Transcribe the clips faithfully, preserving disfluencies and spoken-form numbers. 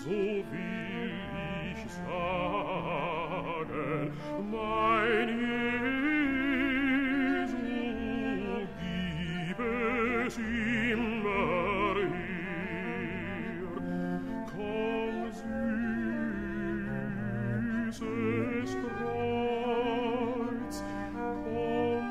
so will ich sagen, mein Jesu, gib es immer her. Komm, süßes Kreuz, komm,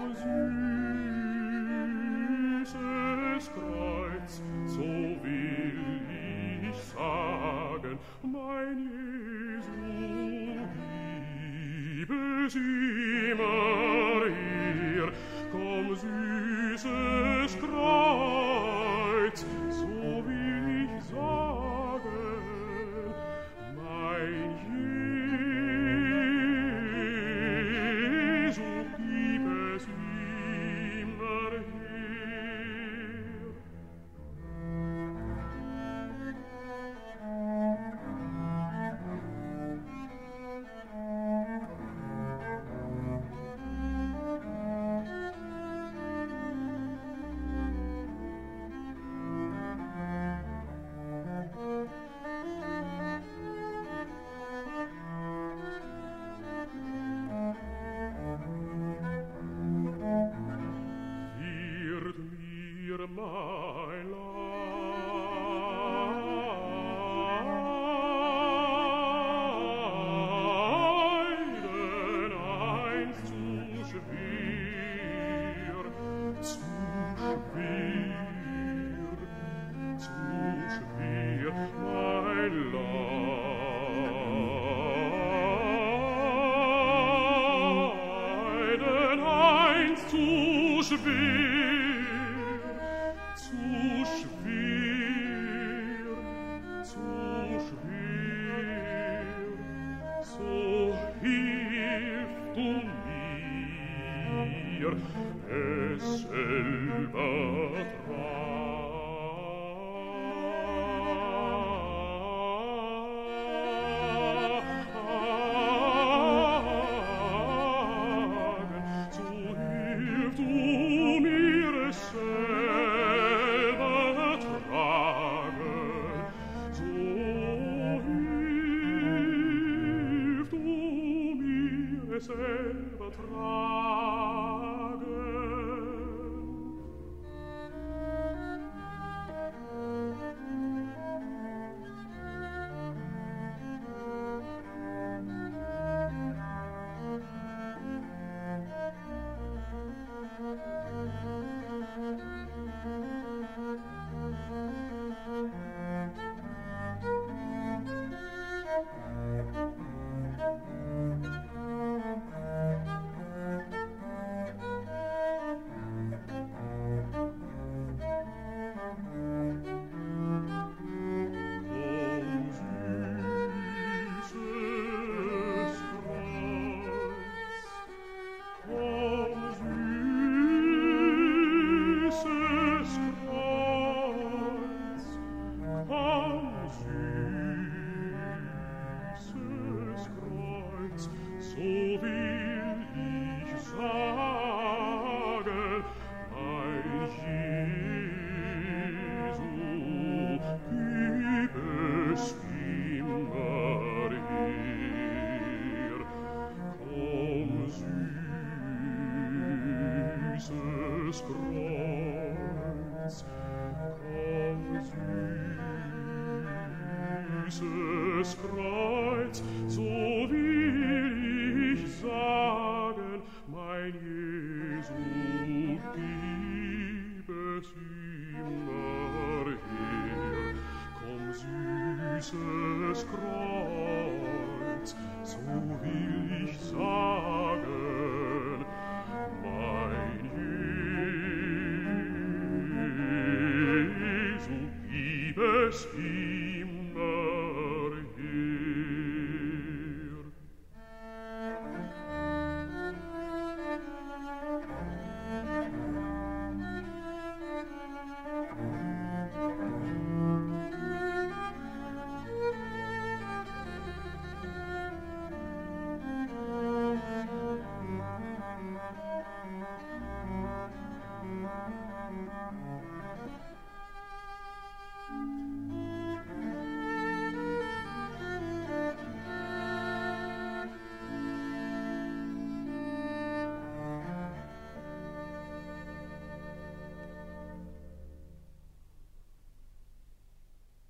süßes Kreuz, so will ich sagen, mein Jesu, gib es immer her. Komm, süßes Kreuz, so will ich sagen, mein Jesu, gib es immer her. Wird mir mein Leiden einst zu schwer, zu schwer, zu schwer, mein Leiden einst zu schwer, zu schwer, zu schwer, so hilf du mir, es selber tragen, so hilf du mir, es selber tragen, so hilf du mir, es selber tragen. So will ich sagen, mein Jesu, gib es immer her. Komm, süßes Kreuz, komm, süßes Kreuz, so will ich sagen, mein Jesu, gib es immer her. Komm, süßes Kreuz, so will ich sagen, mein Jesu, gib es immer